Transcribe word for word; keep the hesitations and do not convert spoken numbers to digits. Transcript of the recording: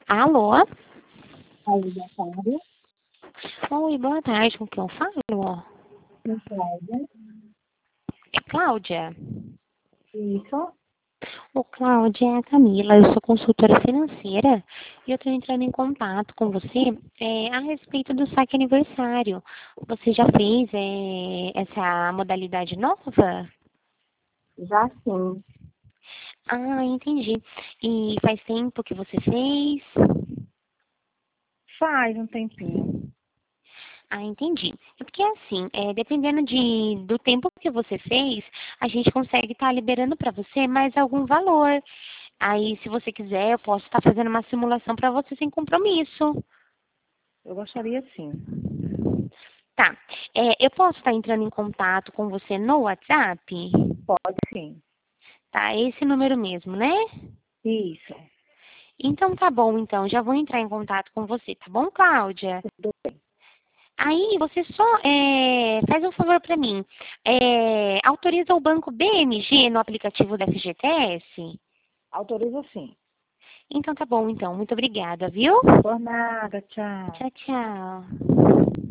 Alô? Oi, boa tarde. Oi, boa tarde. Com quem eu falo? Com Cláudia. É Cláudia? Isso. Ô, Cláudia, é a Camila. Eu sou consultora financeira e eu estou entrando em contato com você é, a respeito do saque aniversário. Você já fez é, essa modalidade nova? Já sim. Ah, entendi. E faz tempo que você fez? Faz um tempinho. Ah, entendi. É porque assim, é, dependendo de, do tempo que você fez, a gente consegue estar liberando para você mais algum valor. Aí, se você quiser, eu posso estar fazendo uma simulação para você sem compromisso. Eu gostaria sim. Tá. É, eu posso estar entrando em contato com você no WhatsApp? Pode sim. Tá, é esse número mesmo, né? Isso. Então tá bom, então. Já vou entrar em contato com você, tá bom, Cláudia? Tudo bem. Aí você só é, faz um favor para mim. É, autoriza o banco B M G no aplicativo da F G T S? Autoriza sim. Então tá bom, então. Muito obrigada, viu? Por nada, tchau. Tchau, tchau.